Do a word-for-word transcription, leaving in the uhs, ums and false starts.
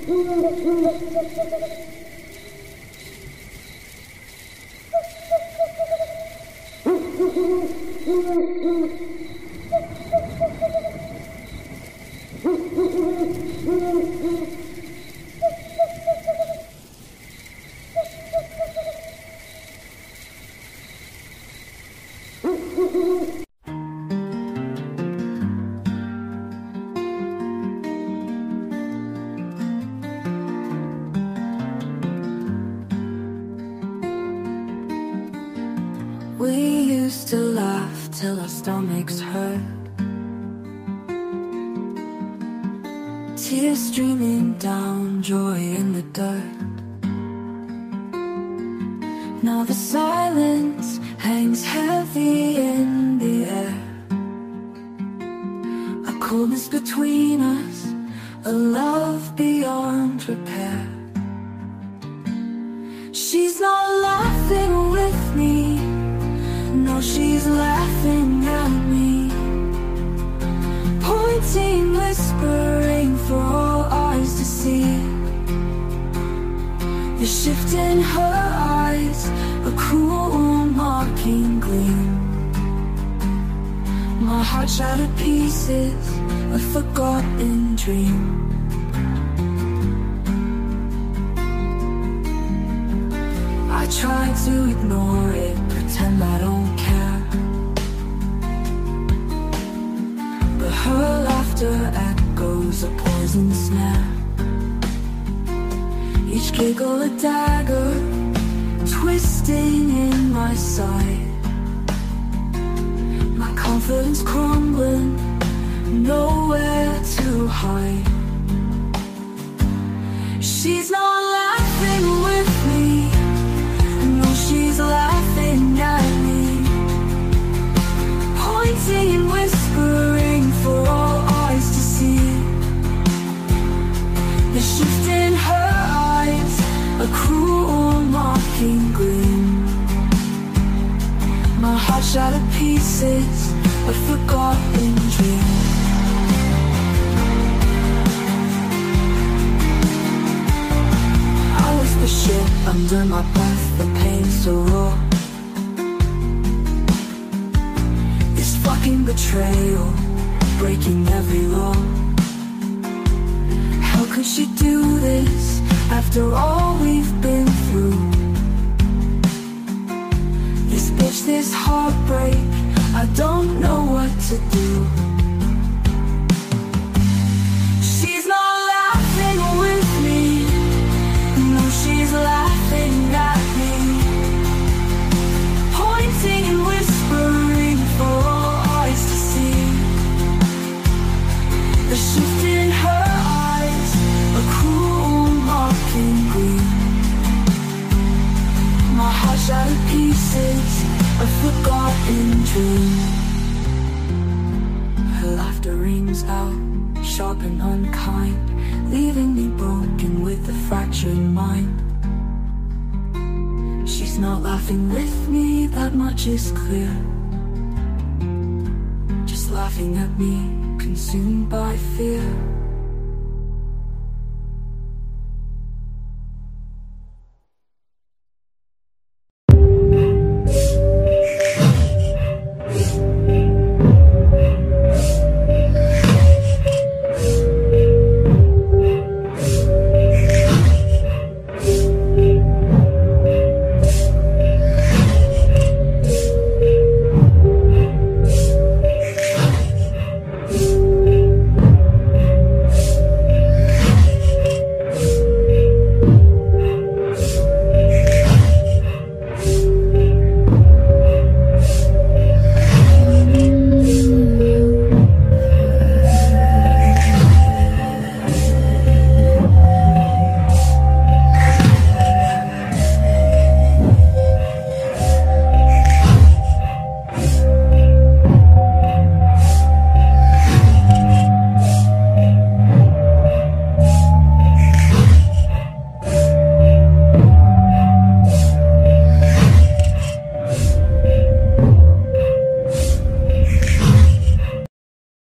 We used to laugh till our stomachs hurt, tears streaming down, joy in the dirt. Now the silence hangs heavy in the air, a coldness between us, a love beyond repair. She's not laughing with me, no, she's laughing at me, pointing, whispering for all eyes to see. The shift in her eyes, a cruel mocking gleam. My heart shattered pieces, a forgotten dream. I try to ignore it, pretend I don't care, but her laughter echoes a poison snare. Each giggle a dagger, twisting in my side. My confidence crumbling, nowhere to hide. She's not laughing with me, no, she's laughing at me, pointing and whispering for all eyes to see. The shift in her eyes, a cruel mocking gleam. My heart shattered pieces, a forgotten dream. I whisper shit under my breath, the pain so raw. This fucking betrayal, breaking every law. How could she do this after all we've been through? This bitch, this heartbreak, I don't know what to do. She's not laughing with me, no, she's laughing at me, pointing and whispering for all eyes to see. The shift in her eyes, a cruel mocking gleam. My heart shattered pieces, a forgotten dream. Her laughter rings out, sharp and unkind, leaving me broken with a fractured mind. She's not laughing with me, that much is clear, just laughing at me, consumed by fear.